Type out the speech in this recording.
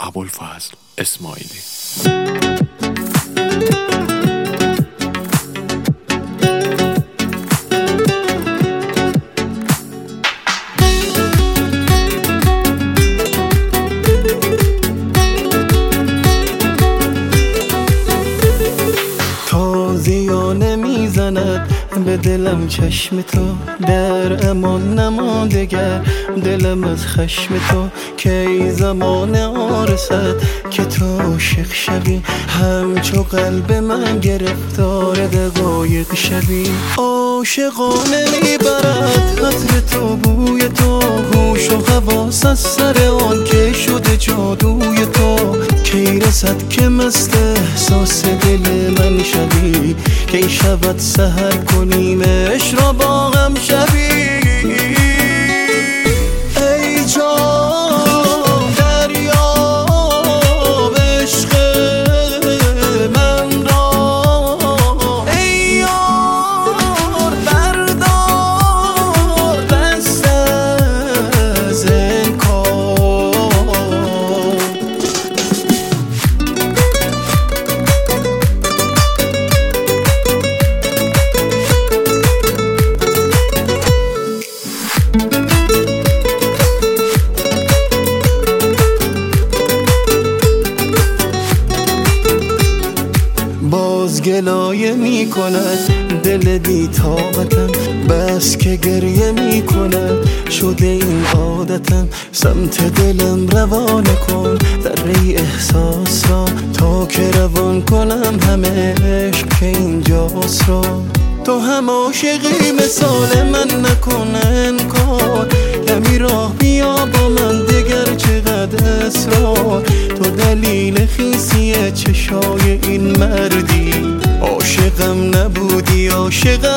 ابوالفضل اسماعیلی. تازیانه میزند به دلم چشم تو، در امان نمانده گر دلم از خشم تو. کی زمان آرسد که تو عاشق شوی، همچو قلب من گرفتار دقایق شوی. عاشقانه میبرد عطر تو بوی تو، هوش و حواس از سر آن که شده جادوی تو. کی رسد که مست احساس دل من شوی، کی شود سحر کنیم عشق را با هم شوی. ای جان دریاب عشق من را، ای یار بردار دست از انکار. باز گلایه می کند دل بی طاقتم، بس که گریه می کند شده این عادتم. سمت دلم روانه کن دره احساس را، تا که روان کنم همه عشق که اینجاست را. تو هم عاشقی مثال من نکن انکار، کمی راه بیا با من دگر چقدر اصرار. تو دلیل خیسی چشای این مردی، عاشقم نبودی عاشقم